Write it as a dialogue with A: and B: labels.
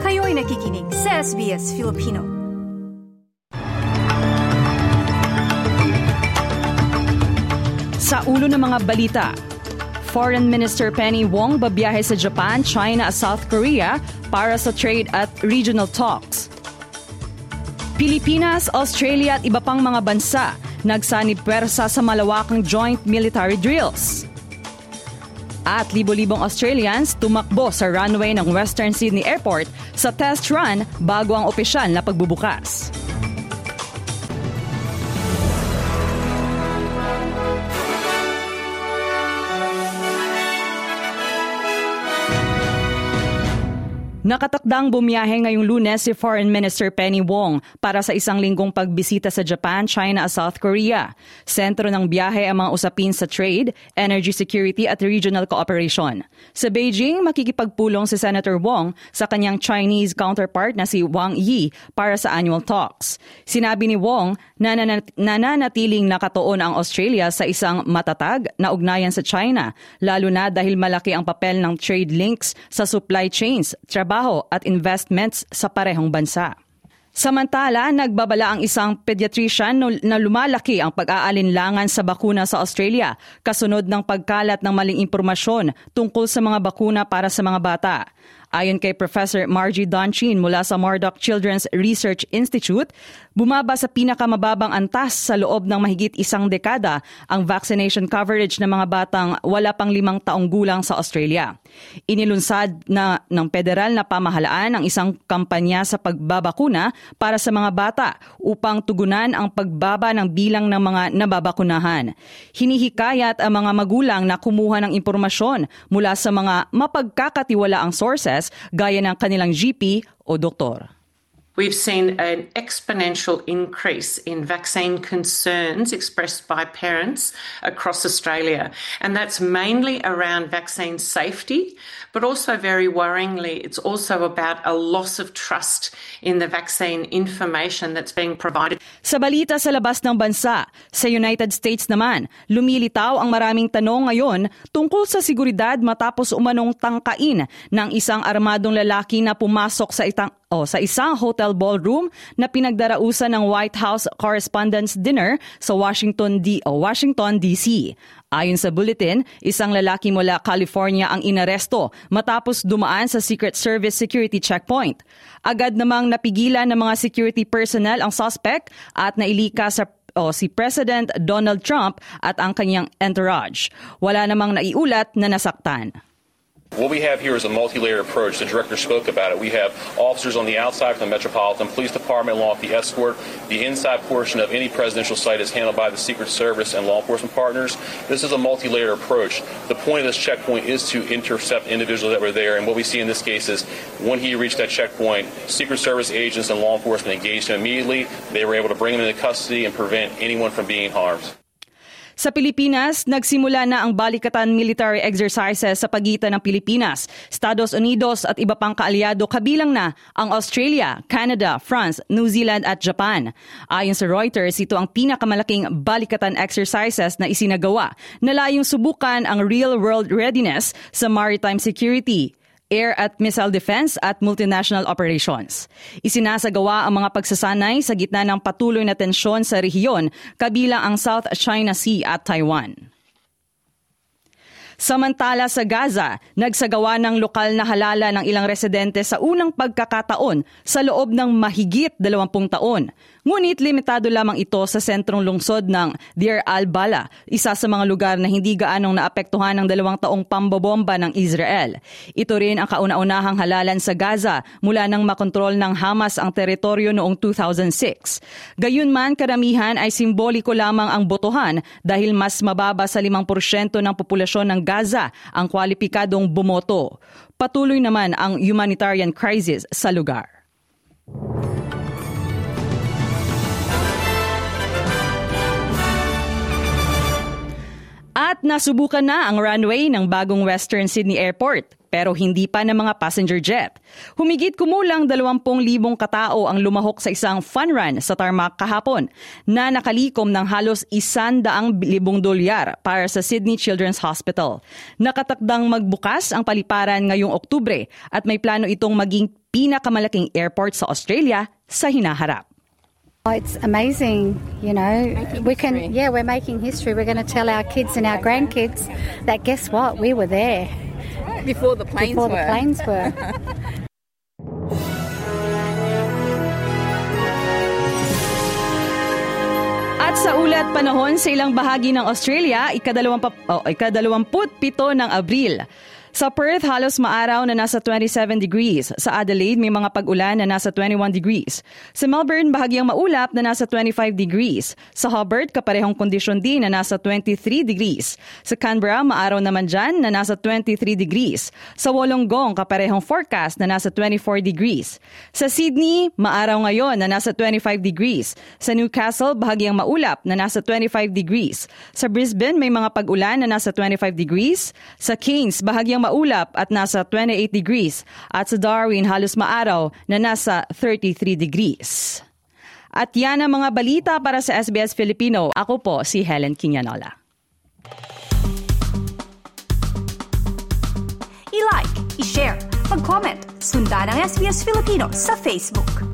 A: Kayo'y nakikinig sa SBS Filipino. Sa ulo ng mga balita, Foreign Minister Penny Wong babiyahe sa Japan, China at South Korea para sa trade at regional talks. Pilipinas, Australia at iba pang mga bansa nagsanib pwersa sa malawakang joint military drills. At libo-libong Australians tumakbo sa runway ng Western Sydney Airport sa test run bago ang opisyal na pagbubukas. Nakatakdang bumiyahe ngayong Lunes si Foreign Minister Penny Wong para sa isang linggong pagbisita sa Japan, China at South Korea. Sentro ng biyahe ang mga usapin sa trade, energy security at regional cooperation. Sa Beijing, makikipagpulong si Senator Wong sa kanyang Chinese counterpart na si Wang Yi para sa annual talks. Sinabi ni Wong na nananatiling nakatuon ang Australia sa isang matatag na ugnayan sa China, lalo na dahil malaki ang papel ng trade links sa supply chains, trabaho at investments sa parehong bansa. Samantala, nagbabala ang isang pediatrician na lumalaki ang pag-aalinlangan sa bakuna sa Australia kasunod ng pagkalat ng maling impormasyon tungkol sa mga bakuna para sa mga bata. Ayon kay Professor Margie Donchin mula sa Murdoch Children's Research Institute, bumaba sa pinakamababang antas sa loob ng mahigit isang dekada ang vaccination coverage ng mga batang wala pang 5 taong gulang sa Australia. Inilunsad na ng federal na pamahalaan ang isang kampanya sa pagbabakuna para sa mga bata upang tugunan ang pagbaba ng bilang ng mga nababakunahan. Hinihikayat ang mga magulang na kumuha ng impormasyon mula sa mga mapagkakatiwalaang sources gaya ng kanilang GP o doktor.
B: We've seen an exponential increase in vaccine concerns expressed by parents across Australia, and that's mainly around vaccine safety, but also very worryingly, it's also about a loss of trust in the vaccine information that's being provided.
A: Sa balita sa labas ng bansa, sa United States naman, lumilitaw ang maraming tanong ngayon tungkol sa seguridad matapos umanong tangkain ng isang armadong lalaki na pumasok sa isang hotel ballroom na pinagdarausan ng White House Correspondents' Dinner sa Washington, D.C. Ayon sa bulletin, isang lalaki mula California ang inaresto matapos dumaan sa Secret Service security checkpoint. Agad namang napigilan ng mga security personnel ang suspect at nailika si President Donald Trump at ang kanyang entourage. Wala namang naiulat na nasaktan.
C: What we have here is a multi-layered approach. The director spoke about it. We have officers on the outside from the Metropolitan Police Department along with the escort. The inside portion of any presidential site is handled by the Secret Service and law enforcement partners. This is a multi-layered approach. The point of this checkpoint is to intercept individuals that were there. And what we see in this case is when he reached that checkpoint, Secret Service agents and law enforcement engaged him immediately. They were able to bring him into custody and prevent anyone from being harmed.
A: Sa Pilipinas, nagsimula na ang balikatan military exercises sa pagitan ng Pilipinas, Estados Unidos at iba pang kaalyado kabilang na ang Australia, Canada, France, New Zealand at Japan. Ayon sa Reuters, ito ang pinakamalaking balikatan exercises na isinagawa na layong subukan ang real-world readiness sa maritime security, air at missile defense at multinational operations. Isinasagawa ang mga pagsasanay sa gitna ng patuloy na tensyon sa rehiyon kabilang ang South China Sea at Taiwan. Samantala sa Gaza, nagsagawa ng lokal na halala ng ilang residente sa unang pagkakataon sa loob ng mahigit 20 taon. Ngunit limitado lamang ito sa sentrong lungsod ng Deir al-Bala, isa sa mga lugar na hindi gaanong naapektuhan ng 2 taong pambobomba ng Israel. Ito rin ang kauna-unahang halalan sa Gaza mula nang makontrol ng Hamas ang teritoryo noong 2006. Gayunman, karamihan ay simboliko lamang ang botohan dahil mas mababa sa 5% ng populasyon ng Gaza ang kwalipikadong bumoto. Patuloy naman ang humanitarian crisis sa lugar. At nasubukan na ang runway ng bagong Western Sydney Airport, pero hindi pa ng mga passenger jet. Humigit kumulang 20,000 katao ang lumahok sa isang fun run sa tarmac kahapon na nakalikom ng halos $100,000 para sa Sydney Children's Hospital. Nakatakdang magbukas ang paliparan ngayong Oktubre at may plano itong maging pinakamalaking airport sa Australia sa hinaharap.
D: It's amazing, we're making history. We're going to tell our kids and our grandkids that guess what, we were there.
E: Before the planes were.
A: At sa ulat panahon sa ilang bahagi ng Australia, ika-27 ng Abril. Sa Perth, halos maaraw na nasa 27 degrees. Sa Adelaide, may mga pag-ulan na nasa 21 degrees. Sa Melbourne, bahagyang maulap na nasa 25 degrees. Sa Hobart, kaparehong kondisyon din na nasa 23 degrees. Sa Canberra, maaraw naman dyan na nasa 23 degrees. Sa Wollongong, kaparehong forecast na nasa 24 degrees. Sa Sydney, maaraw ngayon na nasa 25 degrees. Sa Newcastle, bahagyang maulap na nasa 25 degrees. Sa Brisbane, may mga pag-ulan na nasa 25 degrees. Sa Cairns, bahagyang maulap at nasa 28 degrees. At sa Darwin, halos maaraw na nasa 33 degrees. At yan ang mga balita para sa SBS Filipino. Ako po si Helen Quinanola.
F: I-like, i-share, mag-comment, sundan ang SBS Filipino sa Facebook.